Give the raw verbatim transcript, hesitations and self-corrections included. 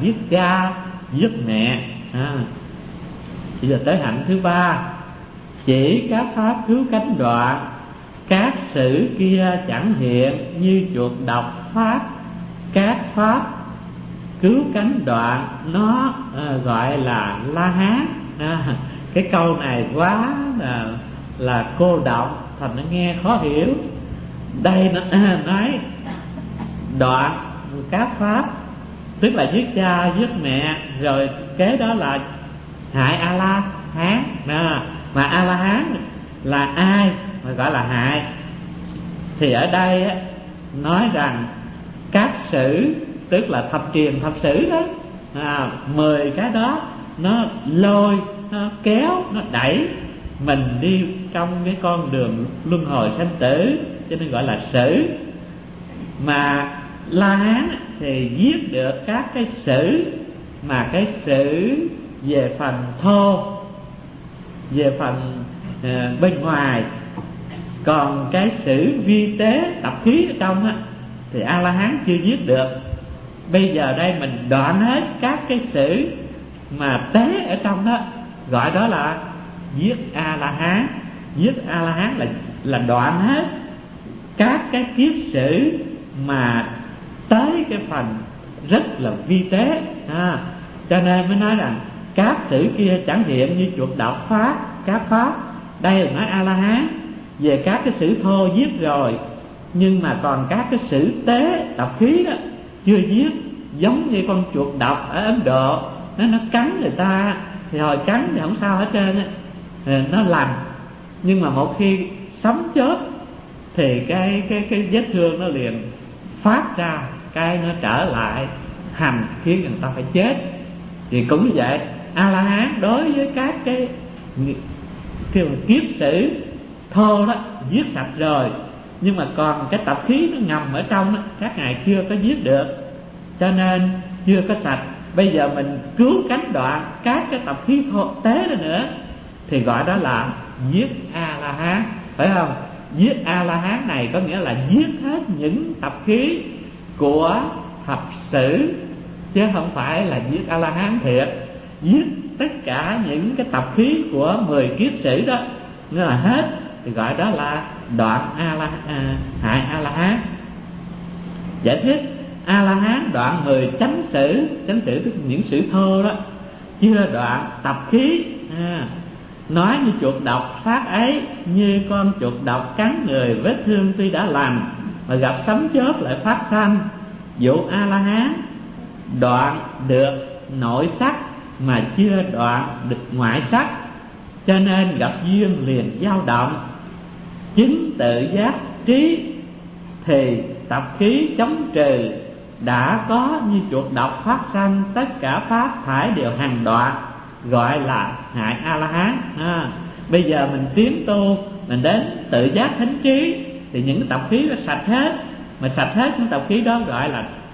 giết cha giết mẹ. à. Bây giờ tới hạnh thứ ba: chỉ các pháp cứu cánh đoạn, các sử kia chẳng hiện, như chuột độc pháp các pháp cứu cánh đoạn. Nó à, gọi là La Hán. à, Cái câu này quá là, là cô đọng, thành nó nghe khó hiểu. Đây nó à, nói đoạn các pháp, tức là giết cha giết mẹ, rồi kế đó là hại A La Hán. à, Mà A La Hán là ai mà gọi là hại? Thì ở đây á, nói rằng các sử, tức là thập truyền thập sử đó, à, mười cái đó nó lôi, nó kéo, nó đẩy mình đi trong cái con đường luân hồi sanh tử, cho nên gọi là sử. Mà La Hán thì giết được các cái sử, mà cái sử về phần thô, về phần uh, bên ngoài. Còn cái sử vi tế tập khí ở trong á, thì A La Hán chưa giết được. Bây giờ đây mình đoạn hết các cái sử mà tế ở trong đó, gọi đó là giết A La Hán. Giết A La Hán là là đoạn hết các cái kiết sử mà tới cái phần rất là vi tế. à, Cho nên mới nói rằng các sử kia chẳng hiện, như chuột độc pháp các pháp. Đây là nói A La Hán về các cái sử thô giết rồi, nhưng mà còn các cái sử tế tập khí đó chưa giết. Giống như con chuột độc ở Ấn Độ, nó nó cắn người ta thì hồi cắn thì không sao hết trơn á, nó lành. Nhưng mà một khi sấm chớp thì cái cái cái vết thương nó liền phát ra, cái nó trở lại hành, khiến người ta phải chết. Thì cũng như vậy, A La Hán đối với các cái kêu kiết sử thô đó giết sạch rồi, nhưng mà còn cái tập khí nó ngầm ở trong đó, các ngài chưa có giết được, cho nên chưa có sạch. Bây giờ mình cứu cánh đoạn các cái tập khí thô tế đó nữa, thì gọi đó là giết A La Hán, phải không? Giết A La Hán này có nghĩa là giết hết những tập khí của thập sử, chứ không phải là giết A La Hán thiệt. Giết tất cả những cái tập khí của mười kiết sử đó, nghĩa là hết, thì gọi đó là đoạn A La à, hại A La Hán. Giải thích: A La Hán đoạn mười chánh sử, chánh sử tức những sử thô đó, chưa đoạn tập khí. à, Nói như chuột độc phát ấy, như con chuột độc cắn người, vết thương tuy đã lành mà gặp sấm chớp lại phát sanh. Dụ A La Hán đoạn được nội sắc mà chưa đoạn được ngoại sắc, cho nên gặp duyên liền dao động. Chính tự giác trí thì tập khí chống trừ, đã có như chuột độc phát sanh, tất cả pháp thải đều hàng đoạn, gọi là hại A La Hán. à, Bây giờ mình tiến tu, mình đến tự giác thánh trí, thì những tập khí nó sạch hết, mà sạch hết những tập khí đó gọi là